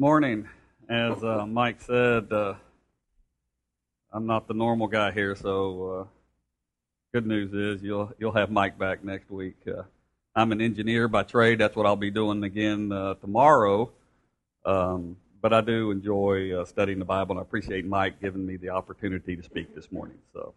Morning. As Mike said, I'm not the normal guy here, so good news is you'll have Mike back next week. I'm an engineer by trade. That's what I'll be doing again tomorrow. But I do enjoy studying the Bible, and I appreciate Mike giving me the opportunity to speak this morning. So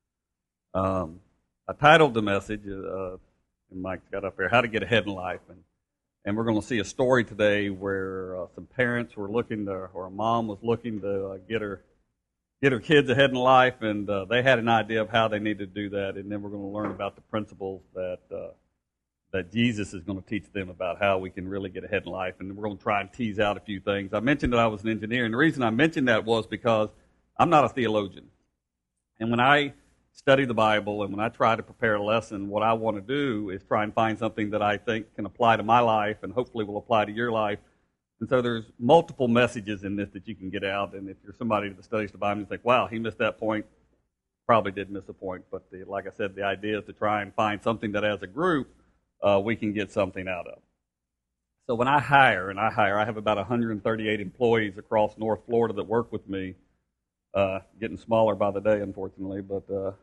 I titled the message, and Mike's got up there, How to Get Ahead in Life. And we're going to see a story today where some parents were looking to, or a mom was looking to get her kids ahead in life, and they had an idea of how they needed to do that. And then we're going to learn about the principles that Jesus is going to teach them about how we can really get ahead in life. And we're going to try and tease out a few things. I mentioned that I was an engineer, and the reason I mentioned that was because I'm not a theologian. And when I study the Bible and when I try to prepare a lesson, what I want to do is try and find something that I think can apply to my life and hopefully will apply to your life. And so there's multiple messages in this that you can get out. And if you're somebody that studies the Bible and you think, wow, he missed that point, probably did miss a point. But like I said, the idea is to try and find something that as a group we can get something out of. So when I hire, I have about 138 employees across North Florida that work with me. Getting smaller by the day, unfortunately, but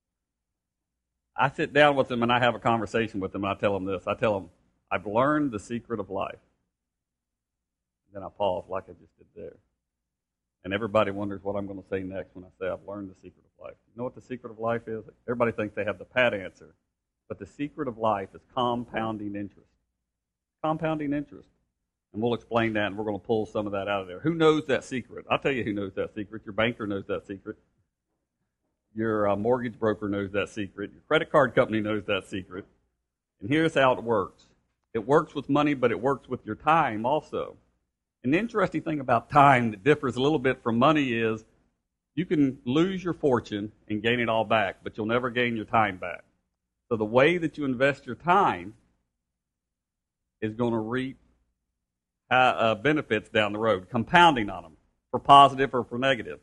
I sit down with them and I have a conversation with them and I tell them this. I tell them, I've learned the secret of life. Then I pause like I just did there. And everybody wonders what I'm going to say next when I say I've learned the secret of life. You know what the secret of life is? Everybody thinks they have the pat answer. But the secret of life is compounding interest. Compounding interest. And we'll explain that, and we're going to pull some of that out of there. Who knows that secret? I'll tell you who knows that secret. Your banker knows that secret. Your mortgage broker knows that secret. Your credit card company knows that secret. And here's how it works. It works with money, but it works with your time also. And the interesting thing about time that differs a little bit from money is you can lose your fortune and gain it all back, but you'll never gain your time back. So the way that you invest your time is going to reap benefits down the road, compounding on them, for positive or for negative.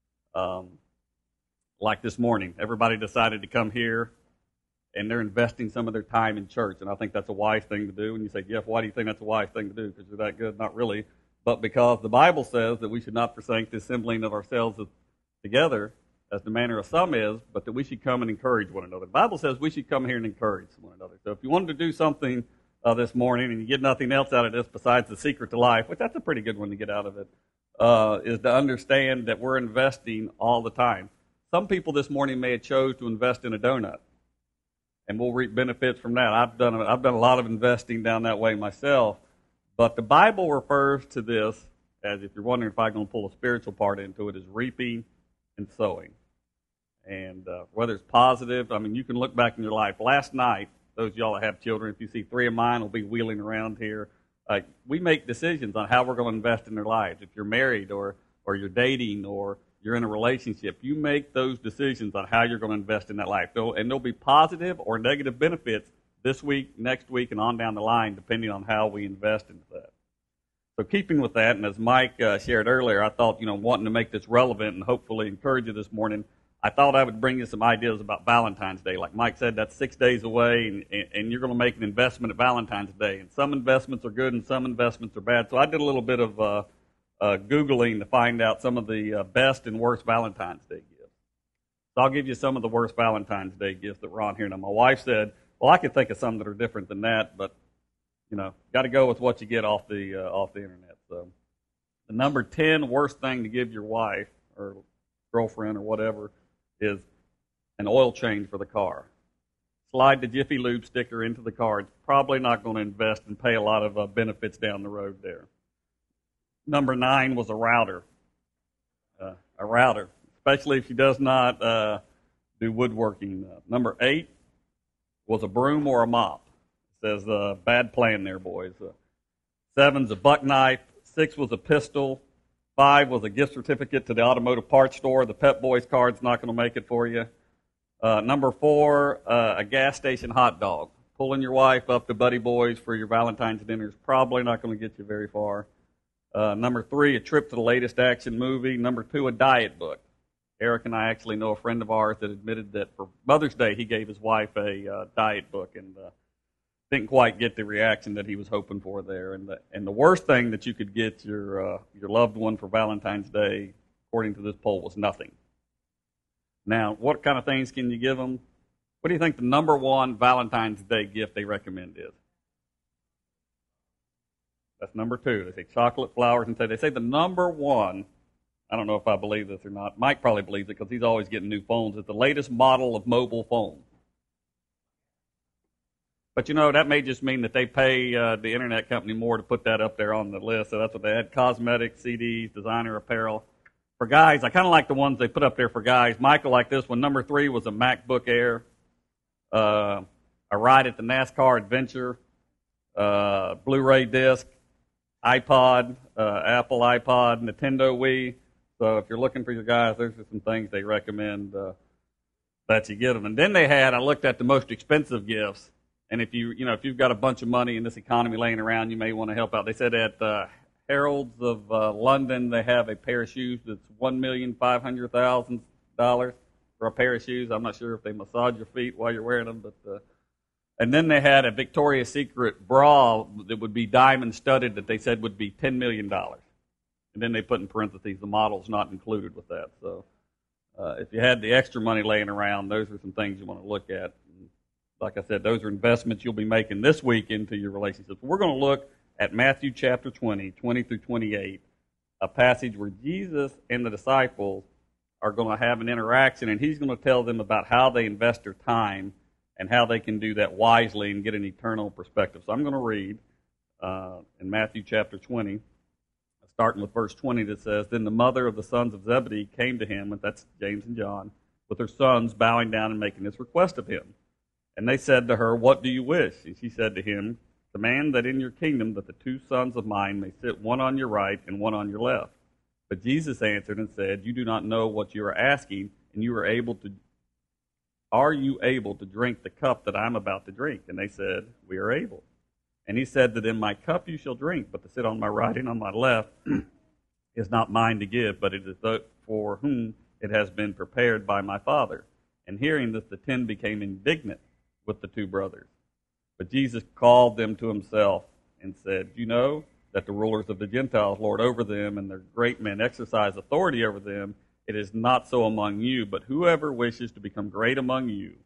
Like this morning, everybody decided to come here, and they're investing some of their time in church, and I think that's a wise thing to do. And you say, Jeff, why do you think that's a wise thing to do? Because you're that good? Not really, but because the Bible says that we should not forsake the assembling of ourselves together, as the manner of some is, but that we should come and encourage one another. The Bible says we should come here and encourage one another. So if you wanted to do something this morning, and you get nothing else out of this besides the secret to life, which that's a pretty good one to get out of it, is to understand that we're investing all the time. Some people this morning may have chose to invest in a donut, and we'll reap benefits from that. I've done a lot of investing down that way myself, but the Bible refers to this as, if you're wondering if I'm going to pull a spiritual part into it, is reaping and sowing. And whether it's positive, I mean, you can look back in your life. Last night, those of y'all that have children, if you see three of mine will be wheeling around here. We make decisions on how we're going to invest in their lives. If you're married or you're dating or you're in a relationship, you make those decisions on how you're going to invest in that life. And there'll be positive or negative benefits this week, next week, and on down the line, depending on how we invest into that. So keeping with that, and as Mike shared earlier, I thought, wanting to make this relevant and hopefully encourage you this morning, I thought I would bring you some ideas about Valentine's Day. Like Mike said, that's 6 days away, and you're going to make an investment at Valentine's Day. And some investments are good and some investments are bad. So I did a little bit of Googling to find out some of the best and worst Valentine's Day gifts. So I'll give you some of the worst Valentine's Day gifts that were on here. Now, my wife said, well, I could think of some that are different than that, but, got to go with what you get off the internet. So the number 10 worst thing to give your wife or girlfriend or whatever is an oil change for the car. Slide the Jiffy Lube sticker into the car. It's probably not going to invest and pay a lot of benefits down the road there. Number 9 was a router. Especially if she does not do woodworking. Number 8 was a broom or a mop. It says, bad plan there, boys. 7's a buck knife. 6 was a pistol. 5 was a gift certificate to the automotive parts store. The Pep Boys card's not going to make it for you. Number 4, a gas station hot dog. Pulling your wife up to Buddy Boys for your Valentine's dinner is probably not going to get you very far. Number 3, a trip to the latest action movie. Number 2, a diet book. Eric and I actually know a friend of ours that admitted that for Mother's Day he gave his wife a diet book. And didn't quite get the reaction that he was hoping for there. And the worst thing that you could get your loved one for Valentine's Day, according to this poll, was nothing. Now, what kind of things can you give them? What do you think the number one Valentine's Day gift they recommend is? That's number two. They say chocolate, flowers, and they say the number one, I don't know if I believe this or not. Mike probably believes it because he's always getting new phones. It's the latest model of mobile phone. But that may just mean that they pay the internet company more to put that up there on the list. So that's what they had: cosmetics, CDs, designer apparel. For guys, I kind of like the ones they put up there for guys. Michael liked this one. Number 3 was a MacBook Air, a ride at the NASCAR Adventure, Blu-ray disc, iPod, Apple iPod, Nintendo Wii. So if you're looking for your guys, there's some things they recommend that you get them. And then I looked at the most expensive gifts. And if you've got a bunch of money in this economy laying around, you may want to help out. They said at Harrods of London, they have a pair of shoes that's $1,500,000 for a pair of shoes. I'm not sure if they massage your feet while you're wearing them, but and then they had a Victoria's Secret bra that would be diamond studded that they said would be $10 million. And then they put in parentheses the model's not included with that. So if you had the extra money laying around, those are some things you want to look at. Like I said, those are investments you'll be making this week into your relationships. We're going to look at Matthew chapter 20, 20 through 28, a passage where Jesus and the disciples are going to have an interaction, and he's going to tell them about how they invest their time and how they can do that wisely and get an eternal perspective. So I'm going to read in Matthew chapter 20, starting with verse 20, that says, "Then the mother of the sons of Zebedee came to him," and that's James and John, "with her sons, bowing down and making this request of him. And they said to her, 'What do you wish?' And she said to him, 'Command that in your kingdom that the 2 sons of mine may sit, one on your right and one on your left.' But Jesus answered and said, 'You do not know what you are asking, and are you able to drink the cup that I am about to drink?' And they said, 'We are able.' And he said to them, 'My cup you shall drink, but to sit on my right and on my left is not mine to give, but it is for whom it has been prepared by my Father.' And hearing this, the 10 became indignant with the 2 brothers. But Jesus called them to himself and said, 'You know that the rulers of the Gentiles lord over them, and their great men exercise authority over them. It is not so among you, but whoever wishes to become great among you,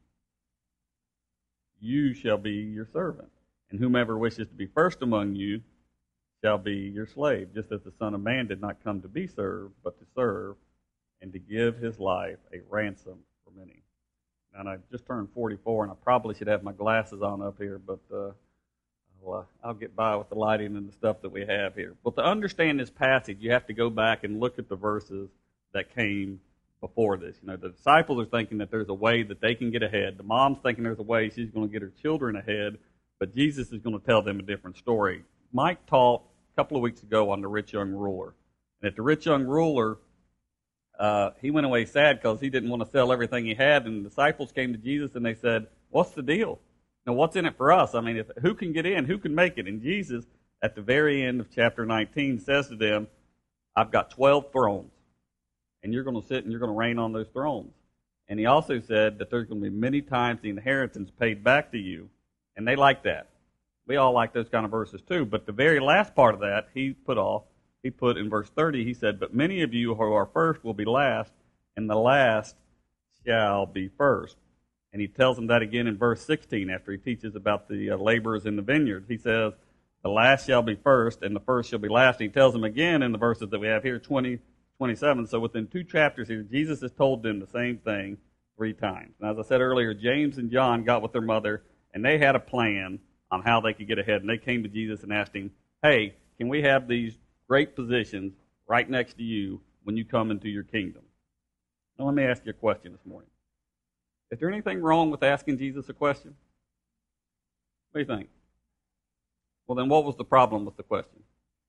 you shall be your servant. And whomever wishes to be first among you shall be your slave, just as the Son of Man did not come to be served, but to serve, and to give his life a ransom for many.'" And I just turned 44, and I probably should have my glasses on up here, but I'll get by with the lighting and the stuff that we have here. But to understand this passage, you have to go back and look at the verses that came before this. The disciples are thinking that there's a way that they can get ahead. The mom's thinking there's a way she's going to get her children ahead, but Jesus is going to tell them a different story. Mike taught a couple of weeks ago on the rich young ruler. And at the rich young ruler, he went away sad because he didn't want to sell everything he had, and the disciples came to Jesus and they said, "What's the deal? Now, what's in it for us? I mean, who can get in? Who can make it?" And Jesus, at the very end of chapter 19, says to them, "I've got 12 thrones, and you're going to sit and you're going to reign on those thrones." And he also said that there's going to be many times the inheritance paid back to you, and they like that. We all like those kind of verses too, but the very last part of that he put in verse 30, he said, "But many of you who are first will be last, and the last shall be first." And he tells them that again in verse 16 after he teaches about the laborers in the vineyard. He says, "The last shall be first, and the first shall be last." And he tells them again in the verses that we have here, 20, 27. So within 2 chapters here, Jesus has told them the same thing 3 times. And as I said earlier, James and John got with their mother, and they had a plan on how they could get ahead. And they came to Jesus and asked him, "Hey, can we have these great positions right next to you when you come into your kingdom?" Now let me ask you a question this morning. Is there anything wrong with asking Jesus a question? What do you think? Well, then what was the problem with the question?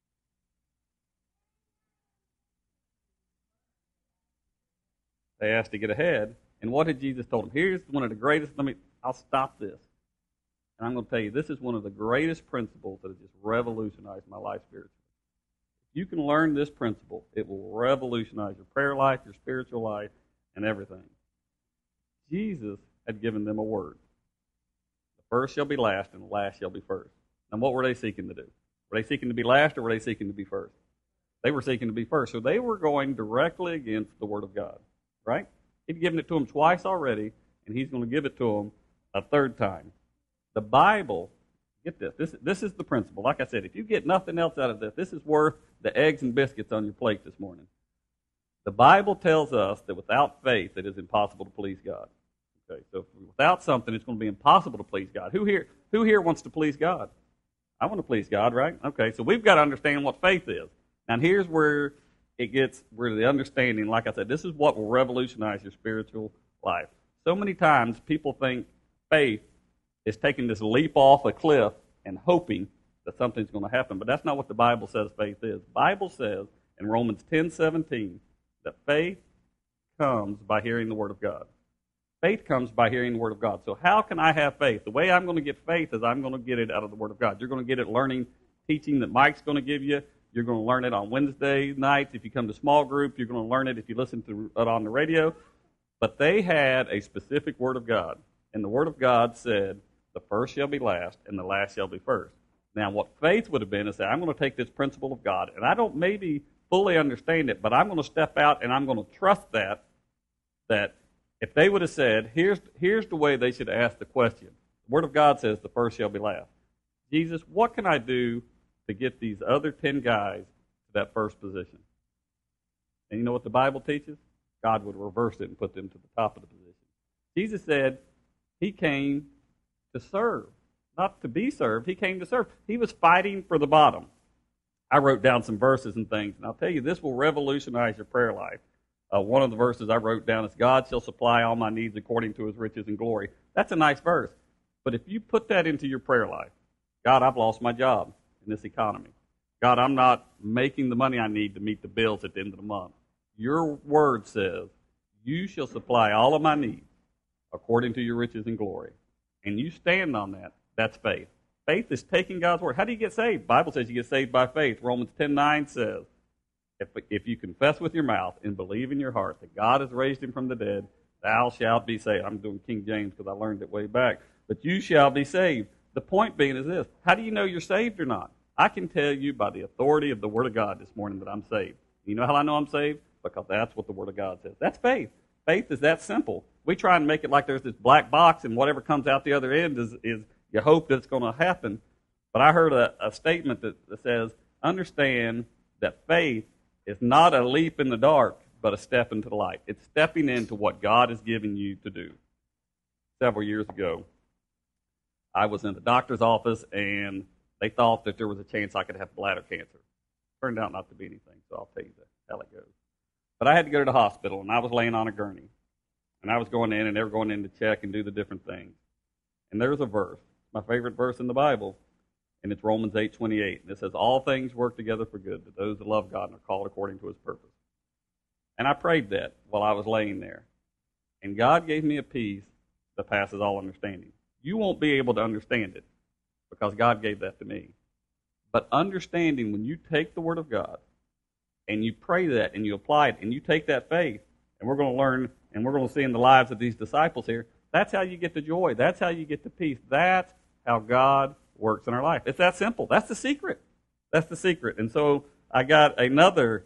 They asked to get ahead, and what had Jesus told them? Here's one of the greatest, I'll stop this. And I'm going to tell you, this is one of the greatest principles that has just revolutionized my life spiritually. If you can learn this principle, it will revolutionize your prayer life, your spiritual life, and everything. Jesus had given them a word. The First shall be last, and the last shall be first. Now, what were they seeking to do? Were they seeking to be last, or were they seeking to be first? They were seeking to be first. So they were going directly against the Word of God, right? He'd given it to them twice already, and he's going to give it to them a third time. The Bible, get this. This is the principle. Like I said, if you get nothing else out of this, this is worth the eggs and biscuits on your plate this morning. The Bible tells us that without faith, it is impossible to please God. Okay, so without something, it's going to be impossible to please God. Who here wants to please God? I want to please God, right? Okay, so we've got to understand what faith is. Now, here's where it gets, where the understanding, like I said, this is what will revolutionize your spiritual life. So many times people think faith is taking this leap off a cliff and hoping that something's going to happen, but that's not what the Bible says faith is. The Bible says in Romans 10:17 that faith comes by hearing the Word of God. Faith comes by hearing the Word of God. So how can I have faith? The way I'm going to get faith is I'm going to get it out of the Word of God. You're going to get it learning, teaching that Mike's going to give you. You're going to learn it on Wednesday nights. If you come to small group, you're going to learn it if you listen to it on the radio. But they had a specific Word of God. And the Word of God said, the first shall be last, and the last shall be first. Now, what faith would have been is that I'm going to take this principle of God, and I don't maybe fully understand it, but I'm going to step out and I'm going to trust that if they would have said, here's the way they should ask the question. The Word of God says the first shall be last. Jesus, what can I do to get these other 10 guys to that first position? And you know what the Bible teaches? God would reverse it and put them to the top of the position. Jesus said he came to serve, not to be served. He came to serve. He was fighting for the bottom. I wrote down some verses and things, and I'll tell you, this will revolutionize your prayer life. One of the verses I wrote down is, God shall supply all my needs according to his riches and glory. That's a nice verse. But if you put that into your prayer life, God, I've lost my job in this economy. God, I'm not making the money I need to meet the bills at the end of the month. Your word says, you shall supply all of my needs according to your riches and glory. And you stand on that. That's faith. Faith is taking God's word. How do you get saved? The Bible says you get saved by faith. Romans 10:9 says, if you confess with your mouth and believe in your heart that God has raised him from the dead, thou shalt be saved. I'm doing King James because I learned it way back. But you shall be saved. The point being is this. How do you know you're saved or not? I can tell you by the authority of the Word of God this morning that I'm saved. You know how I know I'm saved? Because that's what the Word of God says. That's faith. Faith is that simple. We try and make it like there's this black box and whatever comes out the other end is you hope that it's going to happen. But I heard a statement that says, understand that faith is not a leap in the dark, but a step into the light. It's stepping into what God is giving you to do. Several years ago, I was in the doctor's office, and they thought that there was a chance I could have bladder cancer. Turned out not to be anything, so I'll tell you how it goes. But I had to go to the hospital, and I was laying on a gurney. And I was going in, and they were going in to check and do the different things. And there's a verse, my favorite verse in the Bible, and it's Romans 8:28. And it says, all things work together for good to those that love God and are called according to his purpose. And I prayed that while I was laying there. And God gave me a peace that passes all understanding. You won't be able to understand it because God gave that to me. But understanding, when you take the Word of God and you pray that and you apply it and you take that faith, and we're going to learn and we're going to see in the lives of these disciples here, that's how you get the joy. That's how you get the peace. That's how God works in our life. It's that simple. That's the secret. That's the secret. And so I got another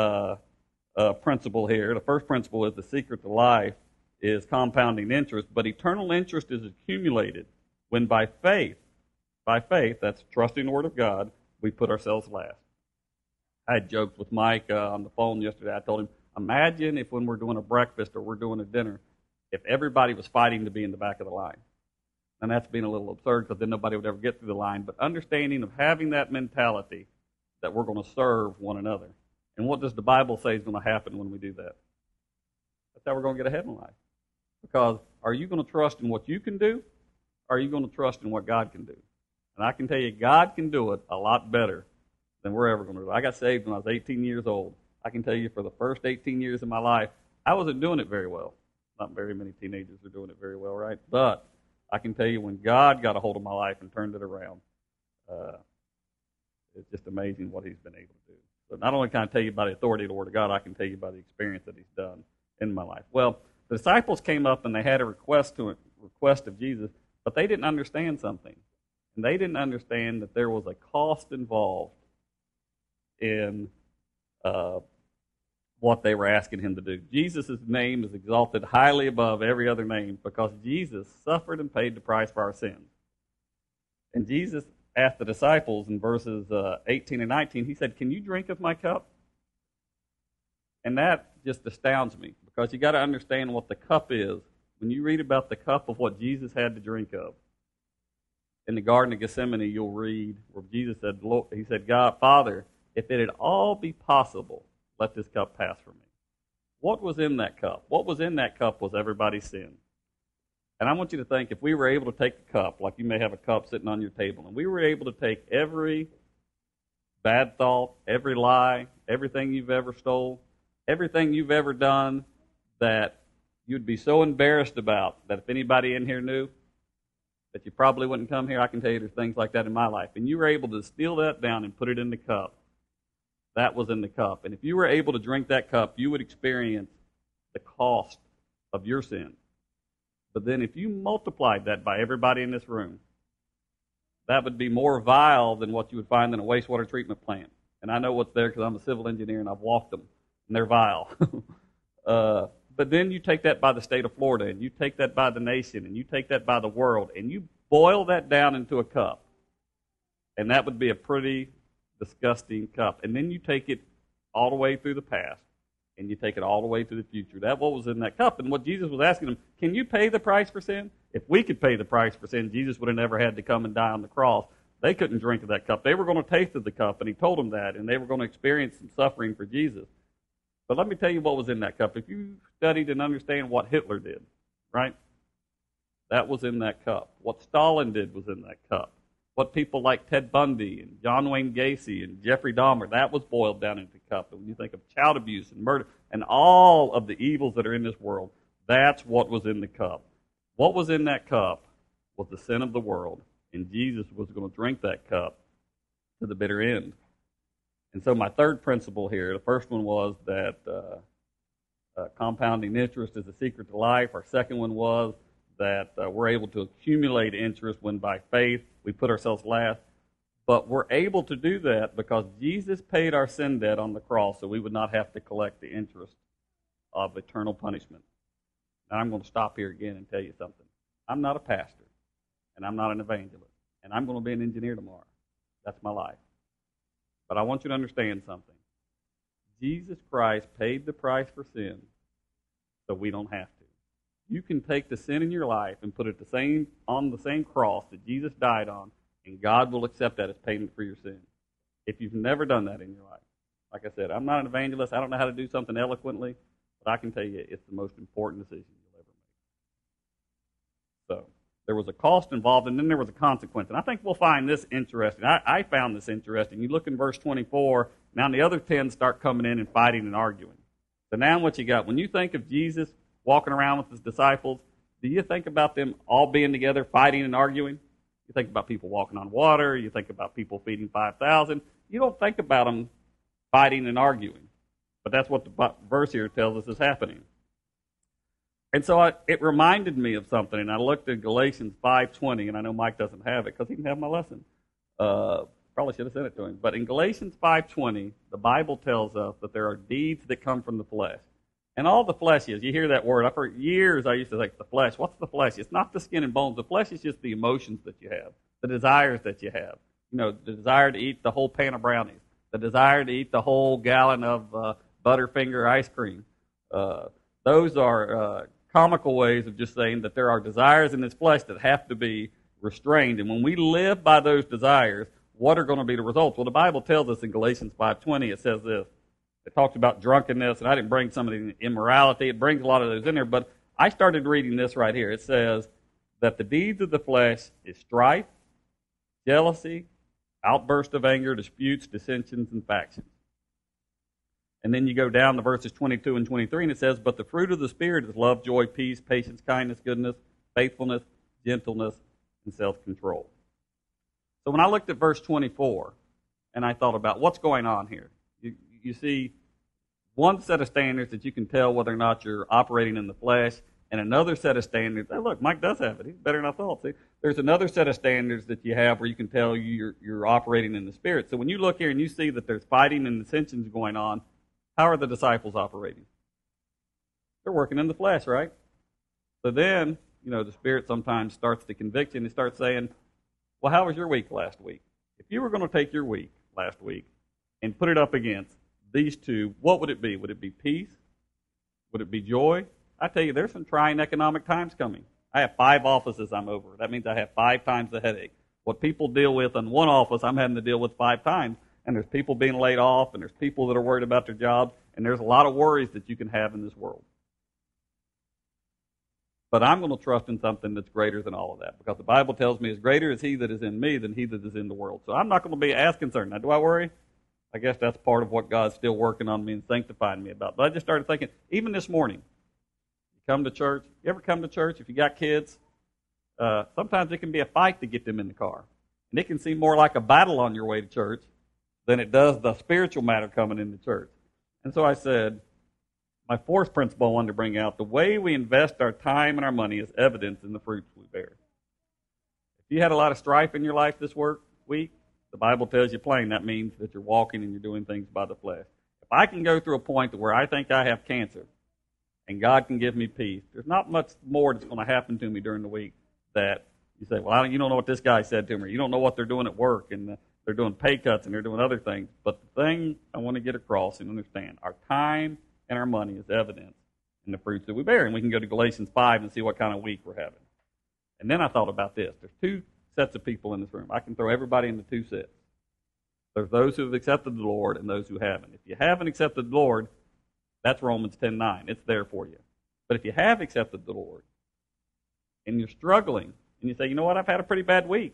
principle here. The first principle is the secret to life is compounding interest, but eternal interest is accumulated when by faith, that's trusting the Word of God, we put ourselves last. I had joked with Mike on the phone yesterday. I told him, imagine if when we're doing a breakfast or we're doing a dinner, if everybody was fighting to be in the back of the line. And that's being a little absurd because then nobody would ever get through the line. But understanding of having that mentality that we're going to serve one another. And what does the Bible say is going to happen when we do that? That's how we're going to get ahead in life. Because are you going to trust in what you can do? Or are you going to trust in what God can do? And I can tell you, God can do it a lot better than we're ever going to do it. I got saved when I was 18 years old. I can tell you for the first 18 years of my life, I wasn't doing it very well. Not very many teenagers are doing it very well, right? But I can tell you when God got a hold of my life and turned it around, it's just amazing what he's been able to do. So not only can I tell you about the authority of the Word of God, I can tell you about the experience that he's done in my life. Well, the disciples came up and they had a request of Jesus, But they didn't understand something. And they didn't understand that there was a cost involved in what they were asking him to do. Jesus' name is exalted highly above every other name because Jesus suffered and paid the price for our sins. And Jesus asked the disciples in verses 18 and 19, he said, "Can you drink of my cup?" And that just astounds me because you got to understand what the cup is. When you read about the cup of what Jesus had to drink of, in the Garden of Gethsemane, you'll read where Jesus said, Lord, he said, "God, Father, if it had all be possible, let this cup pass from me." What was in that cup? What was in that cup was everybody's sin. And I want you to think, if we were able to take a cup, like you may have a cup sitting on your table, and we were able to take every bad thought, every lie, everything you've ever stole, everything you've ever done that you'd be so embarrassed about that if anybody in here knew, that you probably wouldn't come here. I can tell you there's things like that in my life. And you were able to steal that down and put it in the cup. That was in the cup. And if you were able to drink that cup, you would experience the cost of your sin. But then if you multiplied that by everybody in this room, that would be more vile than what you would find in a wastewater treatment plant. And I know what's there because I'm a civil engineer and I've walked them, and they're vile. But then you take that by the state of Florida, and you take that by the nation, and you take that by the world, and you boil that down into a cup. And that would be a pretty disgusting cup. And then you take it all the way through the past, and you take it all the way to the future. That's what was in that cup. And what Jesus was asking them, can you pay the price for sin? If we could pay the price for sin, Jesus would have never had to come and die on the cross. They couldn't drink of that cup. They were going to taste of the cup, and he told them that, and they were going to experience some suffering for Jesus. But let me tell you what was in that cup. If you studied and understand what Hitler did, right? That was in that cup. What Stalin did was in that cup. What people like Ted Bundy and John Wayne Gacy and Jeffrey Dahmer, that was boiled down into the cup. And when you think of child abuse and murder and all of the evils that are in this world, that's what was in the cup. What was in that cup was the sin of the world. And Jesus was going to drink that cup to the bitter end. And so my third principle here, the first one was that compounding interest is the secret to life. Our second one was that we're able to accumulate interest when by faith we put ourselves last. But we're able to do that because Jesus paid our sin debt on the cross so we would not have to collect the interest of eternal punishment. Now I'm going to stop here again and tell you something. I'm not a pastor, and I'm not an evangelist, and I'm going to be an engineer tomorrow. That's my life. But I want you to understand something. Jesus Christ paid the price for sin so we don't have to. You can take the sin in your life and put it on the same cross that Jesus died on, and God will accept that as payment for your sin. If you've never done that in your life. Like I said, I'm not an evangelist. I don't know how to do something eloquently, but I can tell you it's the most important decision you'll ever make. So there was a cost involved, and then there was a consequence. And I think we'll find this interesting. I found this interesting. You look in verse 24, now the other 10 start coming in and fighting and arguing. So now what you got, when you think of Jesus walking around with his disciples, do you think about them all being together, fighting and arguing? You think about people walking on water. You think about people feeding 5,000. You don't think about them fighting and arguing. But that's what the verse here tells us is happening. And so it reminded me of something, and I looked at Galatians 5:20, and I know Mike doesn't have it because he didn't have my lesson. Probably should have sent it to him. But in Galatians 5:20, the Bible tells us that there are deeds that come from the flesh. And all the flesh is, you hear that word. For years I used to think, the flesh, what's the flesh? It's not the skin and bones. The flesh is just the emotions that you have, the desires that you have. You know, the desire to eat the whole pan of brownies, the desire to eat the whole gallon of Butterfinger ice cream. Those are comical ways of just saying that there are desires in this flesh that have to be restrained. And when we live by those desires, what are going to be the results? Well, the Bible tells us in Galatians 5:20, it says this. It talks about drunkenness, and I didn't bring some of the immorality. It brings a lot of those in there, but I started reading this right here. It says that the deeds of the flesh is strife, jealousy, outburst of anger, disputes, dissensions, and factions. And then you go down to verses 22 and 23, and it says, but the fruit of the Spirit is love, joy, peace, patience, kindness, goodness, faithfulness, gentleness, and self-control. So when I looked at verse 24, and I thought about what's going on here, you see one set of standards that you can tell whether or not you're operating in the flesh, and another set of standards. Hey, look, Mike does have it. He's better than I thought. See, there's another set of standards that you have where you can tell you're operating in the Spirit. So when you look here and you see that there's fighting and dissensions going on, how are the disciples operating? They're working in the flesh, right? So then, the Spirit sometimes starts to convict you and it starts saying, well, how was your week last week? If you were going to take your week last week and put it up against these two, what would it be? Would it be peace? Would it be joy? I tell you, there's some trying economic times coming. I have 5 offices I'm over. That means I have 5 times the headache. What people deal with in one office, I'm having to deal with 5 times. And there's people being laid off, and there's people that are worried about their jobs, and there's a lot of worries that you can have in this world. But I'm going to trust in something that's greater than all of that, because the Bible tells me, as greater is he that is in me than he that is in the world. So I'm not going to be as concerned. Now, do I worry? I guess that's part of what God's still working on me and sanctifying me about. But I just started thinking, even this morning, you come to church. You ever come to church? If you got kids, sometimes it can be a fight to get them in the car. And it can seem more like a battle on your way to church than it does the spiritual matter coming into church. And so I said, my 4th principle I wanted to bring out, the way we invest our time and our money is evidence in the fruits we bear. If you had a lot of strife in your life this week, the Bible tells you plain that means that you're walking and you're doing things by the flesh. If I can go through a point where I think I have cancer and God can give me peace, there's not much more that's going to happen to me during the week that you say, well, you don't know what this guy said to me, or you don't know what they're doing at work, and they're doing pay cuts and they're doing other things. But the thing I want to get across and understand, our time and our money is evidence in the fruits that we bear. And we can go to Galatians 5 and see what kind of week we're having. And then I thought about this. There's 2 sets of people in this room. I can throw everybody into 2 sets. There's those who have accepted the Lord and those who haven't. If you haven't accepted the Lord, that's Romans 10:9. It's there for you. But if you have accepted the Lord and you're struggling and you say, you know what, I've had a pretty bad week.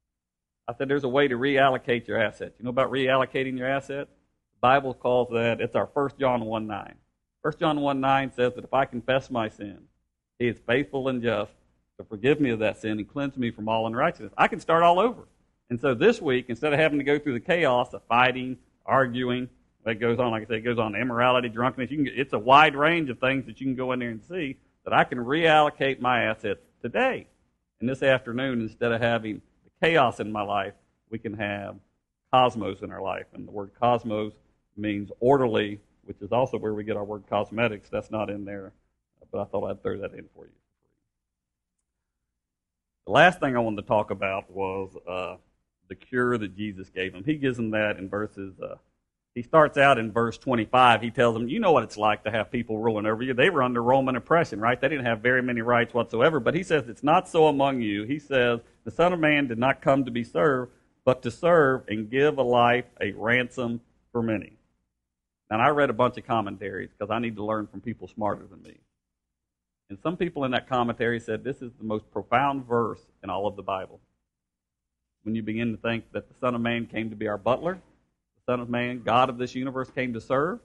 I said there's a way to reallocate your assets. You know about reallocating your assets? The Bible calls that, it's our 1 John 1:9. 1 John 1:9 says that if I confess my sin, he is faithful and just to forgive me of that sin and cleanse me from all unrighteousness. I can start all over. And so this week, instead of having to go through the chaos of fighting, arguing, that goes on, like I say, it goes on immorality, drunkenness. It's a wide range of things that you can go in there and see that I can reallocate my assets today. And this afternoon, instead of having the chaos in my life, we can have cosmos in our life. And the word cosmos means orderly, which is also where we get our word cosmetics. That's not in there, but I thought I'd throw that in for you. The last thing I wanted to talk about was the cure that Jesus gave them. He gives them that in verses, he starts out in verse 25. He tells them, you know what it's like to have people ruling over you. They were under Roman oppression, right? They didn't have very many rights whatsoever. But he says, it's not so among you. He says, the Son of Man did not come to be served, but to serve and give a life a ransom for many. And I read a bunch of commentaries because I need to learn from people smarter than me. And some people in that commentary said this is the most profound verse in all of the Bible. When you begin to think that the Son of Man came to be our butler, the Son of Man, God of this universe, came to serve.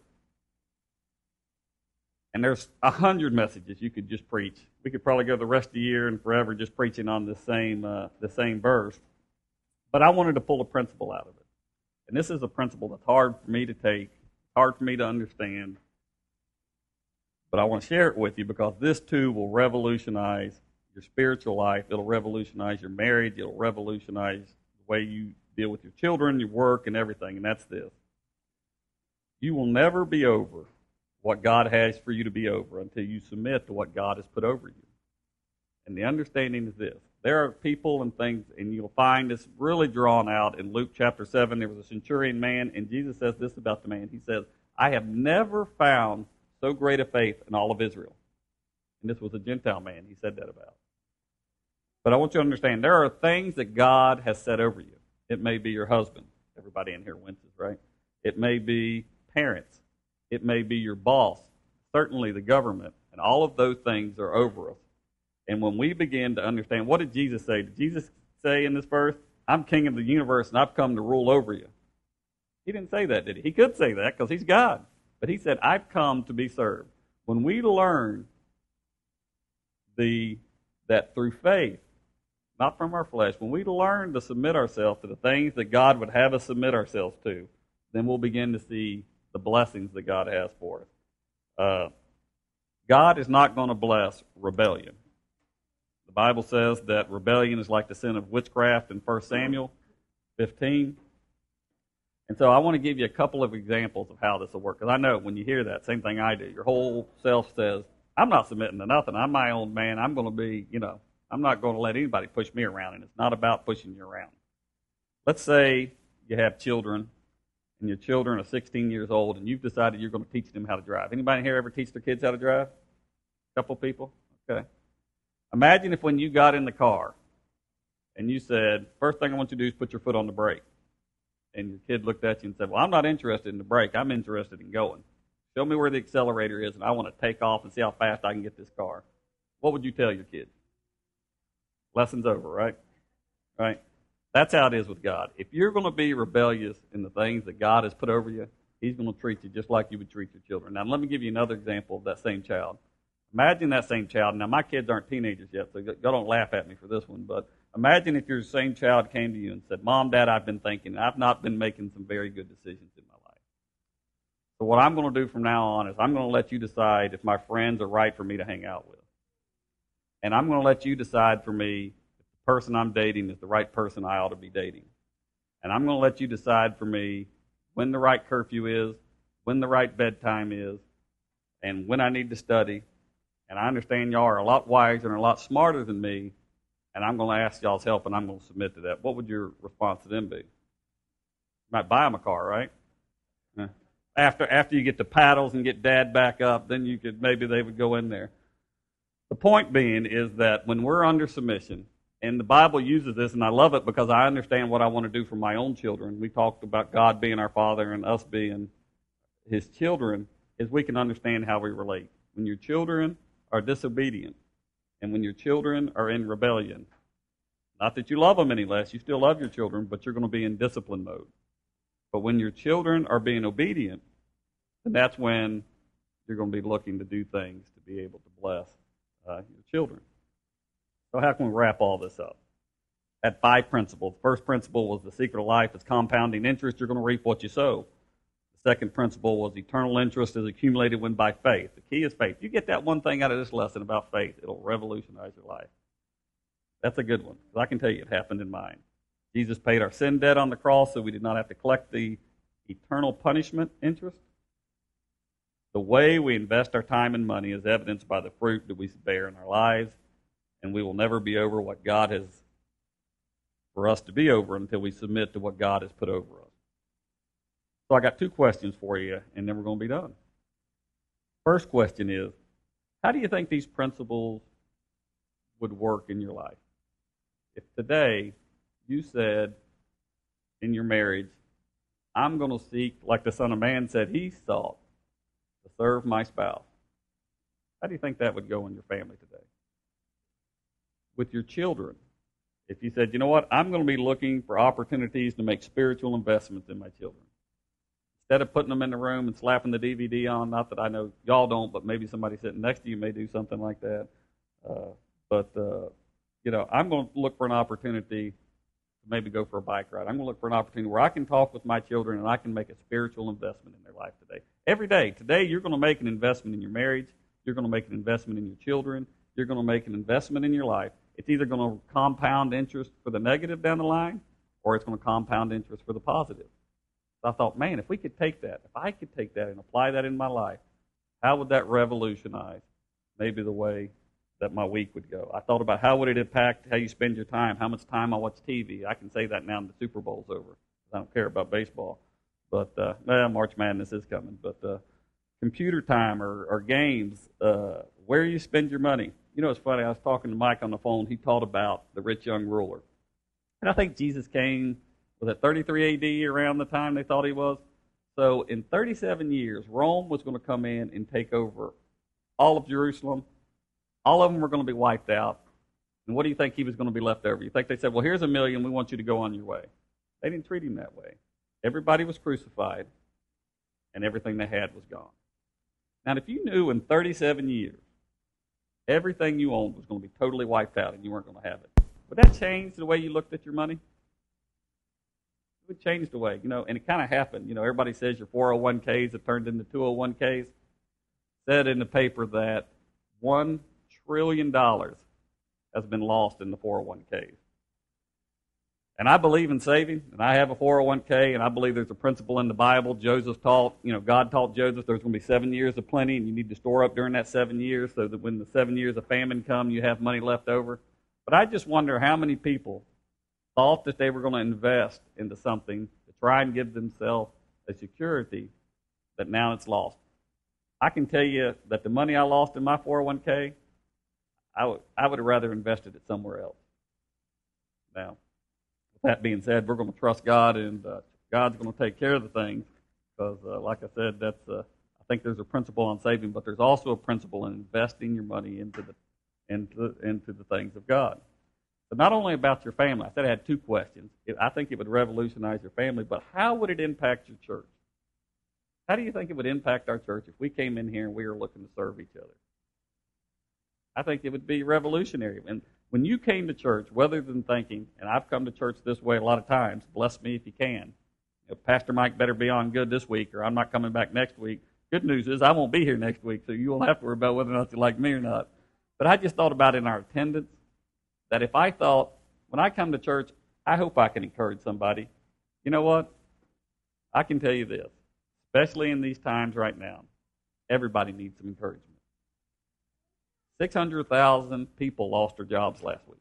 And there's 100 messages you could just preach. We could probably go the rest of the year and forever just preaching on the same verse. But I wanted to pull a principle out of it. And this is a principle that's hard for me to take, hard for me to understand. But I want to share it with you because this too will revolutionize your spiritual life. It'll revolutionize your marriage. It'll revolutionize the way you deal with your children, your work, and everything. And that's this. You will never be over what God has for you to be over until you submit to what God has put over you. And the understanding is this. There are people and things, and you'll find this really drawn out in Luke chapter 7. There was a centurion man, and Jesus says this about the man. He says, I have never found so great a faith in all of Israel. And this was a Gentile man he said that about. But I want you to understand, there are things that God has set over you. It may be your husband. Everybody in here winces, right? It may be parents. It may be your boss. Certainly the government. And all of those things are over us. And when we begin to understand, what did Jesus say? Did Jesus say in this verse, I'm king of the universe and I've come to rule over you? He didn't say that, did he? He could say that because he's God. But he said, I've come to be served. When we learn that through faith, not from our flesh, when we learn to submit ourselves to the things that God would have us submit ourselves to, then we'll begin to see the blessings that God has for us. God is not going to bless rebellion. The Bible says that rebellion is like the sin of witchcraft in 1 Samuel 15. And so I want to give you a couple of examples of how this will work. Because I know when you hear that, same thing I do. Your whole self says, I'm not submitting to nothing. I'm my own man. I'm going to be, I'm not going to let anybody push me around. And it's not about pushing you around. Let's say you have children, and your children are 16 years old, and you've decided you're going to teach them how to drive. Anybody here ever teach their kids how to drive? A couple people? Okay. Imagine if when you got in the car, and you said, first thing I want you to do is put your foot on the brake. And your kid looked at you and said, well, I'm not interested in the brake. I'm interested in going. Show me where the accelerator is, and I want to take off and see how fast I can get this car. What would you tell your kid? Lesson's over, right? Right? That's how it is with God. If you're going to be rebellious in the things that God has put over you, He's going to treat you just like you would treat your children. Now, let me give you another example of that same child. Imagine that same child. Now, my kids aren't teenagers yet, so don't laugh at me for this one, but imagine if your same child came to you and said, Mom, Dad, I've been thinking, I've not been making some very good decisions in my life. So what I'm going to do from now on is I'm going to let you decide if my friends are right for me to hang out with. And I'm going to let you decide for me if the person I'm dating is the right person I ought to be dating. And I'm going to let you decide for me when the right curfew is, when the right bedtime is, and when I need to study. And I understand y'all are a lot wiser and a lot smarter than me, and I'm going to ask y'all's help, and I'm going to submit to that. What would your response to them be? You might buy them a car, right? After you get the paddles and get Dad back up, then maybe they would go in there. The point being is that when we're under submission, and the Bible uses this, and I love it because I understand what I want to do for my own children. We talked about God being our Father and us being His children, is we can understand how we relate. When your children are disobedient, and when your children are in rebellion, not that you love them any less, you still love your children, but you're going to be in discipline mode. But when your children are being obedient, then that's when you're going to be looking to do things to be able to bless your children. So how can we wrap all this up? Had 5 principles. The first principle was the secret of life is compounding interest. You're going to reap what you sow. The second principle was eternal interest is accumulated when by faith. The key is faith. You get that one thing out of this lesson about faith, it'll revolutionize your life. That's a good one, because I can tell you it happened in mine. Jesus paid our sin debt on the cross so we did not have to collect the eternal punishment interest. The way we invest our time and money is evidenced by the fruit that we bear in our lives, and we will never be over what God has for us to be over until we submit to what God has put over us. So I got 2 questions for you, and then we're going to be done. First question is, how do you think these principles would work in your life? If today you said in your marriage, I'm going to seek, like the Son of Man said he sought, to serve my spouse. How do you think that would go in your family today? With your children, if you said, you know what, I'm going to be looking for opportunities to make spiritual investments in my children. Instead of putting them in the room and slapping the DVD on, not that I know y'all don't, but maybe somebody sitting next to you may do something like that. I'm going to look for an opportunity to maybe go for a bike ride. I'm going to look for an opportunity where I can talk with my children and I can make a spiritual investment in their life today. Every day. Today, you're going to make an investment in your marriage. You're going to make an investment in your children. You're going to make an investment in your life. It's either going to compound interest for the negative down the line, or it's going to compound interest for the positive. So I thought, man, if I could take that and apply that in my life, how would that revolutionize maybe the way that my week would go? I thought about how would it impact how you spend your time, how much time I watch TV. I can say that now the Super Bowl's over. I don't care about baseball. But March Madness is coming. But computer time or games, where you spend your money. You know, it's funny, I was talking to Mike on the phone. He taught about the rich young ruler. And I think Jesus came, was it 33 AD around the time they thought he was? So in 37 years, Rome was going to come in and take over all of Jerusalem. All of them were going to be wiped out. And what do you think he was going to be left over? You think they said, well, here's $1 million, we want you to go on your way. They didn't treat him that way. Everybody was crucified, and everything they had was gone. Now, if you knew in 37 years, everything you owned was going to be totally wiped out and you weren't going to have it, would that change the way you looked at your money? It would change the way, and it kind of happened. Everybody says your 401ks have turned into 201ks. Said in the paper that $1 trillion has been lost in the 401ks. And I believe in saving, and I have a 401k, and I believe there's a principle in the Bible. Joseph taught, God taught Joseph there's going to be 7 years of plenty, and you need to store up during that 7 years so that when the 7 years of famine come, you have money left over. But I just wonder how many people thought that they were going to invest into something to try and give themselves a security that now it's lost. I can tell you that the money I lost in my 401k, I would have rather invested it somewhere else. Now, that being said, we're going to trust God, and God's going to take care of the things because, like I said, I think there's a principle on saving, but there's also a principle in investing your money into the things of God. But not only about your family. I said I had 2 questions. I think it would revolutionize your family, but how would it impact your church? How do you think it would impact our church if we came in here and we were looking to serve each other? I think it would be revolutionary. And when you came to church, rather than thinking, and I've come to church this way a lot of times, bless me if you can. Pastor Mike better be on good this week or I'm not coming back next week. Good news is I won't be here next week, so you won't have to worry about whether or not you like me or not. But I just thought about in our attendance that if I thought, when I come to church, I hope I can encourage somebody. You know what? I can tell you this, especially in these times right now, everybody needs some encouragement. 600,000 people lost their jobs last week.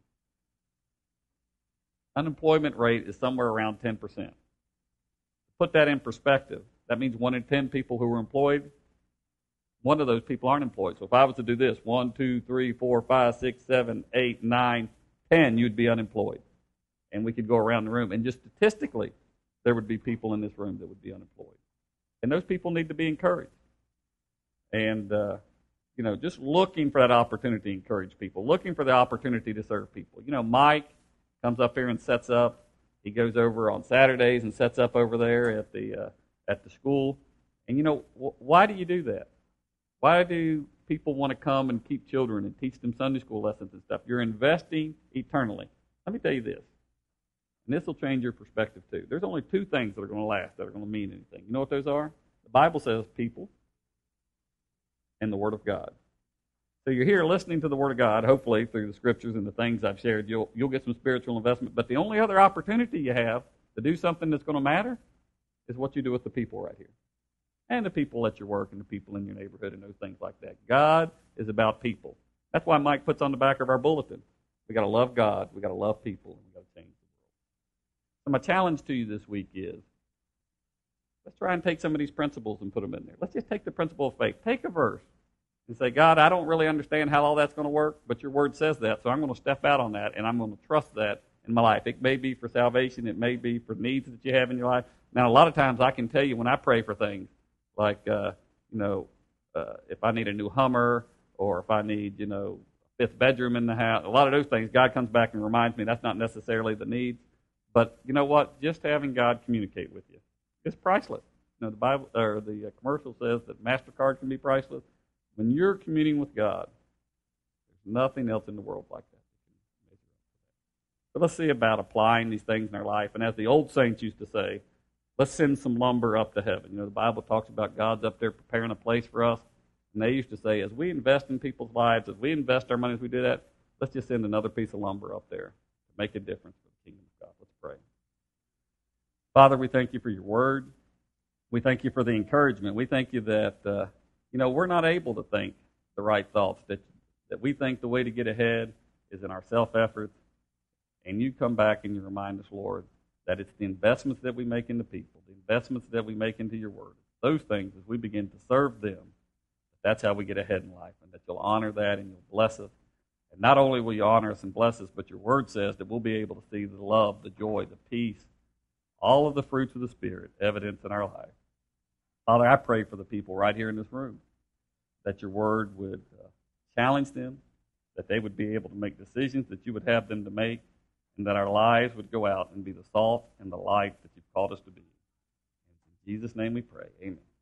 Unemployment rate is somewhere around 10%. To put that in perspective, that means 1 in 10 people who were employed, 1 of those people aren't employed. So if I was to do this, 1, 2, 3, 4, 5, 6, 7, 8, 9, 10, you'd be unemployed. And we could go around the room. And just statistically, there would be people in this room that would be unemployed. And those people need to be encouraged. And, just looking for that opportunity to encourage people, looking for the opportunity to serve people. Mike comes up here and sets up. He goes over on Saturdays and sets up over there at the school. And, why do you do that? Why do people want to come and keep children and teach them Sunday school lessons and stuff? You're investing eternally. Let me tell you this, and this will change your perspective too. There's only 2 things that are going to last, that are going to mean anything. You know what those are? The Bible says people and the Word of God. So you're here listening to the Word of God, hopefully through the Scriptures and the things I've shared. You'll get some spiritual investment. But the only other opportunity you have to do something that's going to matter is what you do with the people right here. And the people at your work and the people in your neighborhood and those things like that. God is about people. That's why Mike puts on the back of our bulletin. We've got to love God, we've got to love people, and we've got to change the world. So my challenge to you this week is, let's try and take some of these principles and put them in there. Let's just take the principle of faith. Take a verse and say, God, I don't really understand how all that's going to work, but your word says that, so I'm going to step out on that, and I'm going to trust that in my life. It may be for salvation. It may be for needs that you have in your life. Now, a lot of times I can tell you when I pray for things, like, if I need a new Hummer or if I need, a 5th bedroom in the house, a lot of those things, God comes back and reminds me that's not necessarily the need. But you know what? Just having God communicate with you is priceless. The Bible or the commercial says that MasterCard can be priceless. When you're communing with God, there's nothing else in the world like that. But let's see about applying these things in our life. And as the old saints used to say, let's send some lumber up to heaven. The Bible talks about God's up there preparing a place for us. And they used to say, as we invest in people's lives, as we invest our money, as we do that, let's just send another piece of lumber up there to make a difference for the kingdom of God. Let's pray. Father, we thank you for your word. We thank you for the encouragement. We thank you that, we're not able to think the right thoughts, that we think the way to get ahead is in our self-efforts. And you come back and you remind us, Lord, that it's the investments that we make into people, the investments that we make into your word. Those things, as we begin to serve them, that's how we get ahead in life, and that you'll honor that and you'll bless us. And not only will you honor us and bless us, but your word says that we'll be able to see the love, the joy, the peace, all of the fruits of the Spirit evidenced in our life. Father, I pray for the people right here in this room, that your word would challenge them, that they would be able to make decisions that you would have them to make, and that our lives would go out and be the salt and the light that you've called us to be. In Jesus' name we pray. Amen.